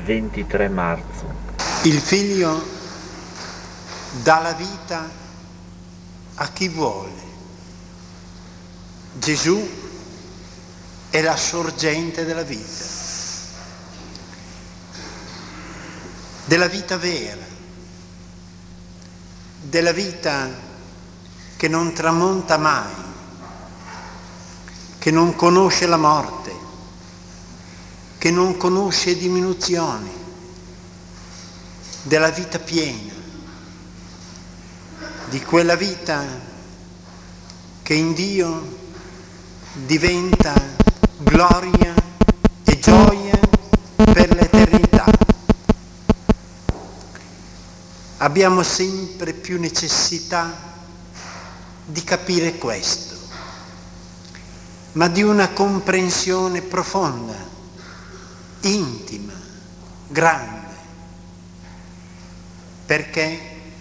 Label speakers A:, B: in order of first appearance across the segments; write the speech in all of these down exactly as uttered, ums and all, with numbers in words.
A: ventitré marzo.
B: Il Figlio dà la vita a chi vuole. Gesù è la sorgente della vita, della vita vera, della vita che non tramonta mai, che non conosce la morte, che non conosce diminuzioni, della vita piena, di quella vita che in Dio diventa gloria e gioia per l'eternità. Abbiamo sempre più necessità di capire questo, ma di una comprensione profonda, intima, grande, perché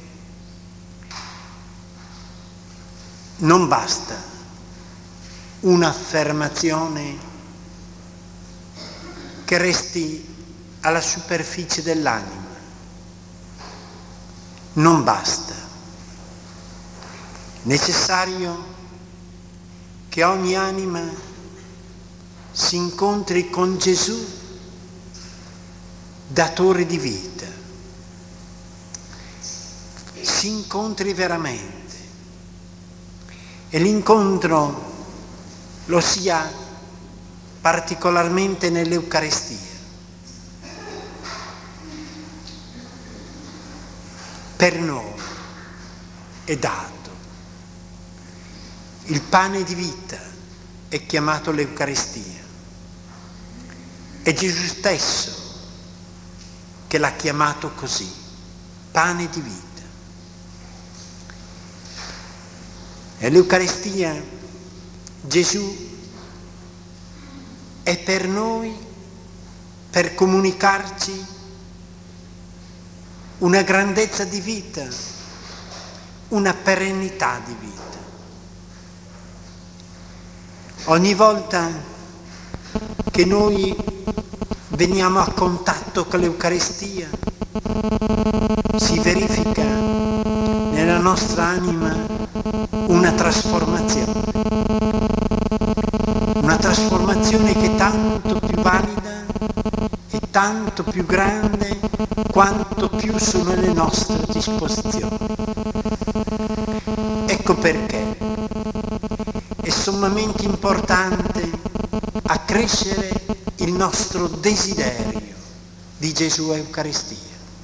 B: non basta un'affermazione che resti alla superficie dell'anima. Non basta. Necessario che ogni anima si incontri con Gesù, datore di vita. Si incontri veramente. E l'incontro lo sia particolarmente nell'Eucaristia. Per noi è dato. Il pane di vita è chiamato l'Eucaristia. È Gesù stesso che l'ha chiamato così, pane di vita. E l'Eucaristia, Gesù è per noi, per comunicarci una grandezza di vita, una perennità di vita. Ogni volta che noi veniamo a contatto con l'Eucaristia, si verifica nella nostra anima una trasformazione, una trasformazione che è tanto più valida e tanto più grande quanto più sono le nostre disposizioni. Ecco perché è sommamente importante accrescere il nostro desiderio di Gesù Eucaristia.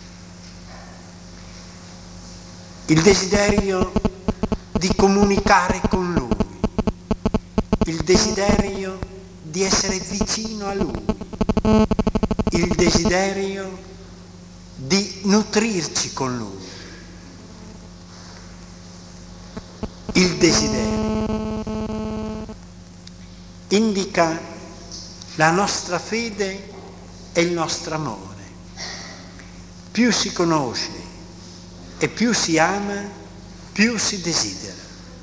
B: Il desiderio di comunicare con Lui, il desiderio di essere vicino a Lui, il desiderio di nutrirci con Lui, il desiderio indica la nostra fede e il nostro amore. Più si conosce e più si ama, più si desidera.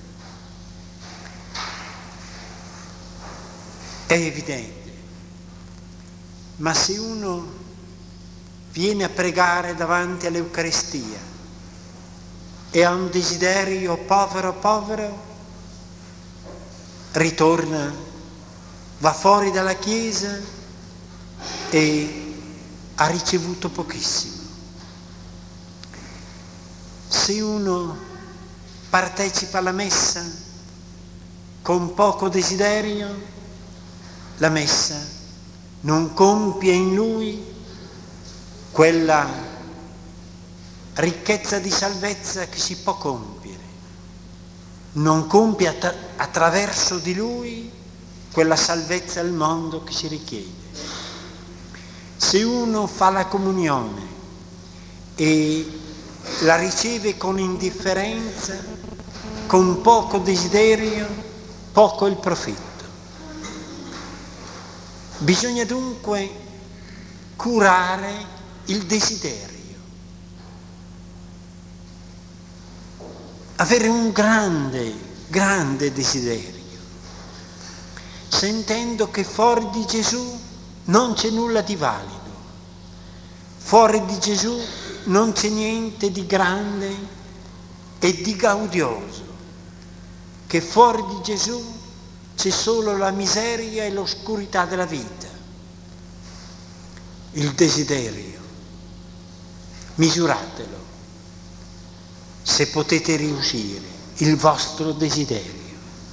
B: È evidente, ma se uno viene a pregare davanti all'Eucaristia e ha un desiderio povero povero, ritorna, va fuori dalla Chiesa e ha ricevuto pochissimo. Se uno partecipa alla messa con poco desiderio, la messa non compie in lui quella ricchezza di salvezza che si può compiere, non compie attra- attraverso di lui quella salvezza al mondo che si richiede. Se uno fa la comunione e la riceve con indifferenza, con poco desiderio, poco il profitto. Bisogna dunque curare il desiderio, avere un grande, grande desiderio, sentendo che fuori di Gesù non c'è nulla di valido, Fuori di Gesù non c'è niente di grande e di gaudioso, che fuori di Gesù c'è solo la miseria e l'oscurità della vita. Il desiderio, misuratelo, se potete riuscire, il vostro desiderio,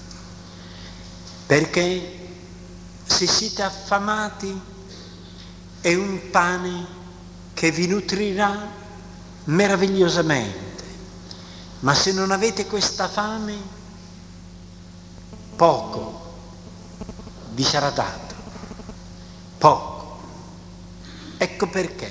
B: perché se siete affamati è un pane che vi nutrirà meravigliosamente, ma se non avete questa fame, poco vi sarà dato, poco. Ecco perché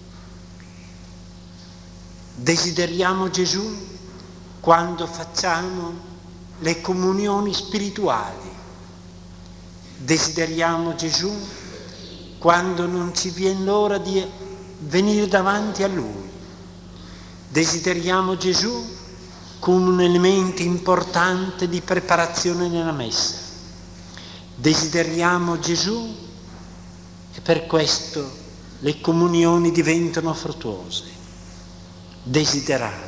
B: desideriamo Gesù quando facciamo le comunioni spirituali, desideriamo Gesù quando non ci viene l'ora di venire davanti a Lui, desideriamo Gesù come un elemento importante di preparazione nella messa, desideriamo Gesù e per questo le comunioni diventano fruttuose. Desiderare.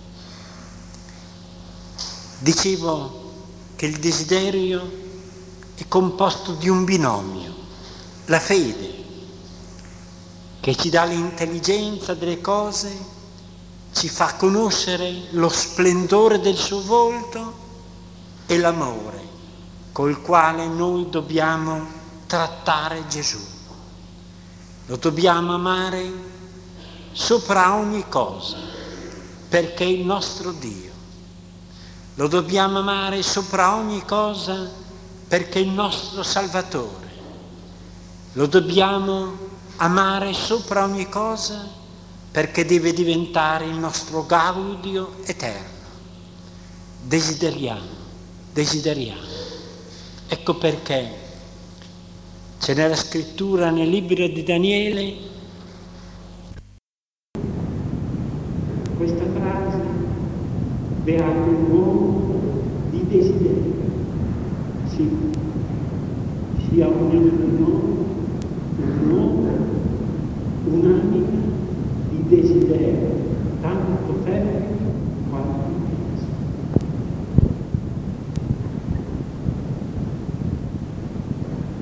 B: Dicevo che il desiderio è composto di un binomio, la fede, che ci dà l'intelligenza delle cose, ci fa conoscere lo splendore del suo volto, e l'amore col quale noi dobbiamo trattare Gesù. Lo dobbiamo amare sopra ogni cosa, perché è il nostro Dio. Lo dobbiamo amare sopra ogni cosa, perché è il nostro Salvatore. Lo dobbiamo amare sopra ogni cosa, perché deve diventare il nostro gaudio eterno. Desideriamo, desideriamo. Ecco perché c'è nella scrittura, nel libro di Daniele, questa frase: beato l'uomo di desiderio. Sì, sia ognuno di noi un uomo, un'anima di desiderio,